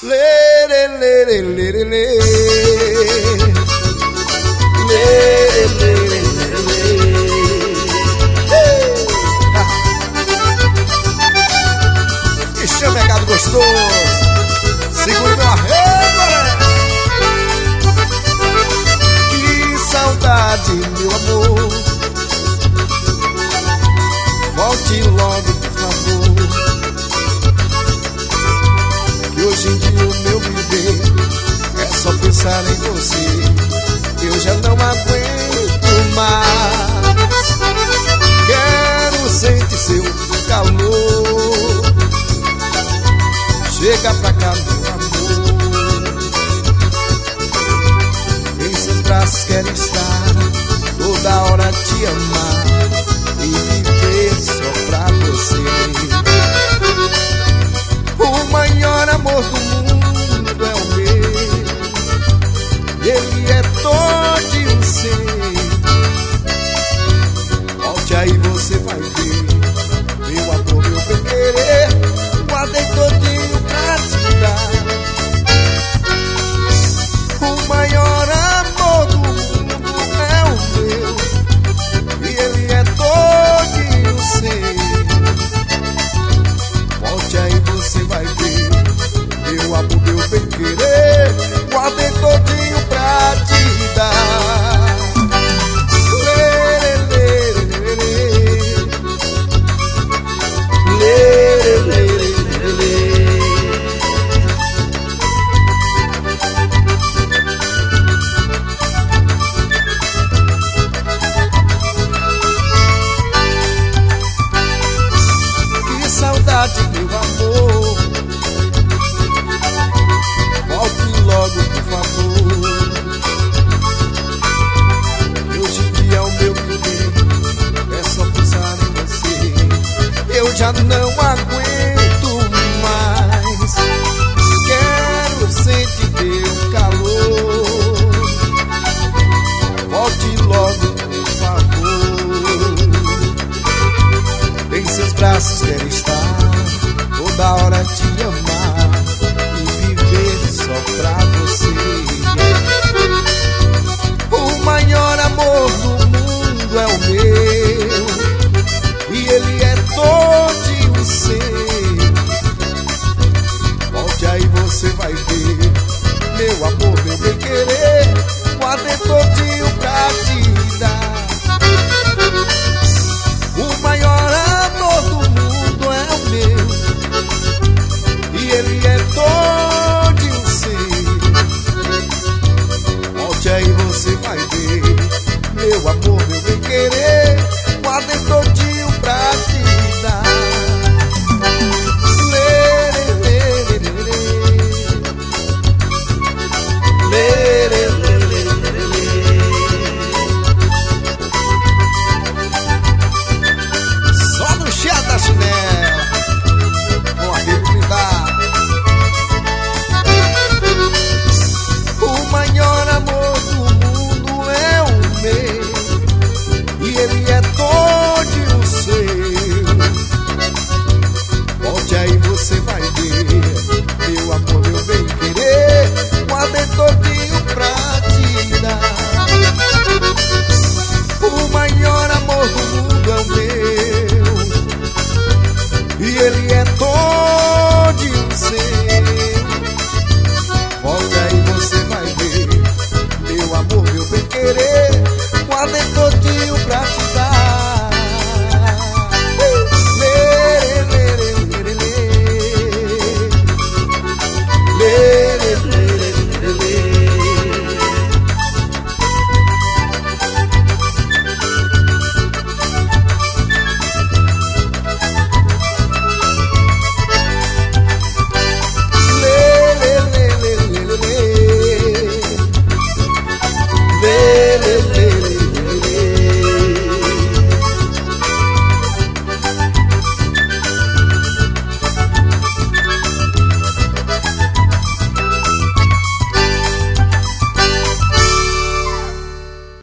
Lê, lê, lê, lê, lê, lê, lê. Lê, lê, lê, lê, lê. Me chama, é gado gostoso. Segura meu arrego, né? Que saudade, meu amor. Volte logo, por favor. Que hoje em dia o meu viver é só pensar em você. Eu já não aguento mais. Quero sentir seu calor. Chega pra cá, meu amor. Em seus braços quero estar, toda hora te amar e viver só pra você. O maior amor do mundo é o meu. Ele é todinho seu. Volte aí, você vai ver. Meu amor, meu bem querer, guardei todinho pra te dar. O maior amor do mundo é o meu. E ele é todinho seu. Volte aí, você vai ver. Meu amor, meu bem querer, guardei todinho pra te dar. Lê, lê, lê, lê. Lê, lê, lê, lê. Que saudade, meu amor. Volte logo, por favor. Hoje em dia o meu viver é só pensar em você. Eu já não aguento mais. Quero sentir teu calor. Volte logo, por favor. Em seus braços quero estar, toda hora te amar e viver só pra você. O maior amor do mundo é o meu. E ele é todinho seu. Volte aí, você vai ver.